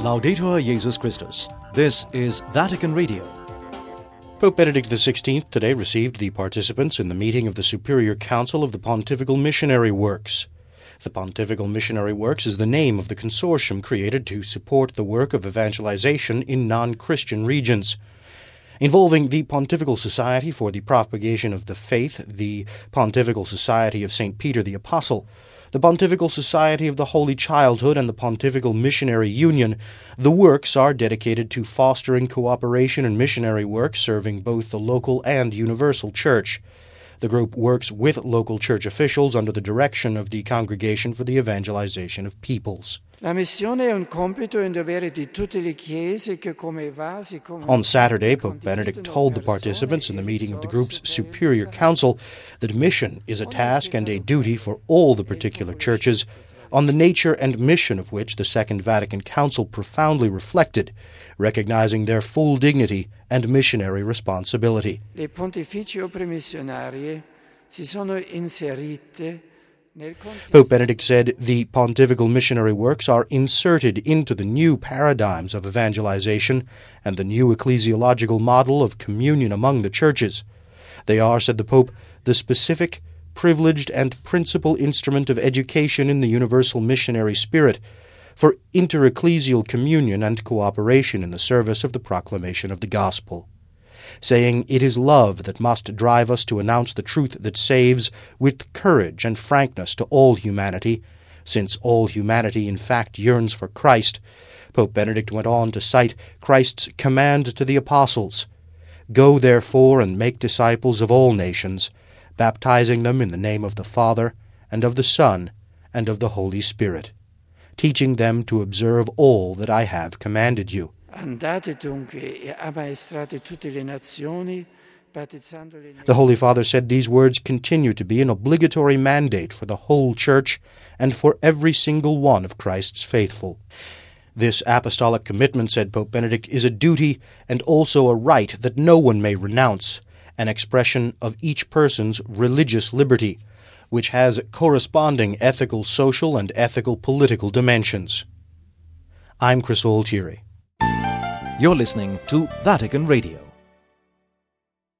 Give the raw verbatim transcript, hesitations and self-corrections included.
Laudetur Jesus Christus. This is Vatican Radio. Pope Benedict the sixteenth today received the participants in the meeting of the Superior Council of the Pontifical Missionary Works. The Pontifical Missionary Works is the name of the consortium created to support the work of evangelization in non-Christian regions. Involving the Pontifical Society for the Propagation of the Faith, the Pontifical Society of Saint Peter the Apostle, the Pontifical Society of the Holy Childhood, and the Pontifical Missionary Union, the works are dedicated to fostering cooperation in missionary work serving both the local and universal church. The group works with local church officials under the direction of the Congregation for the Evangelization of Peoples. On Saturday, Pope Benedict told the participants in the meeting of the group's Superior Council that mission is a task and a duty for all the particular churches, on the nature and mission of which the Second Vatican Council profoundly reflected, recognizing their full dignity and missionary responsibility. Le Pontificio Premissionarie si sono inserite. Pope Benedict said the pontifical missionary works are inserted into the new paradigms of evangelization and the new ecclesiological model of communion among the churches. They are, said the Pope, the specific, privileged, and principal instrument of education in the universal missionary spirit for inter-ecclesial communion and cooperation in the service of the proclamation of the gospel, saying it is love that must drive us to announce the truth that saves with courage and frankness to all humanity, since all humanity in fact yearns for Christ. Pope Benedict went on to cite Christ's command to the apostles, "Go therefore and make disciples of all nations, baptizing them in the name of the Father, and of the Son, and of the Holy Spirit, teaching them to observe all that I have commanded you." Andate dunque e ammaestrate tutte le nazioni, battezzandole. The Holy Father said these words continue to be an obligatory mandate for the whole Church and for every single one of Christ's faithful. This apostolic commitment, said Pope Benedict, is a duty and also a right that no one may renounce, an expression of each person's religious liberty, which has corresponding ethical, social, and ethical political dimensions. I'm Chris Altieri. You're listening to Vatican Radio.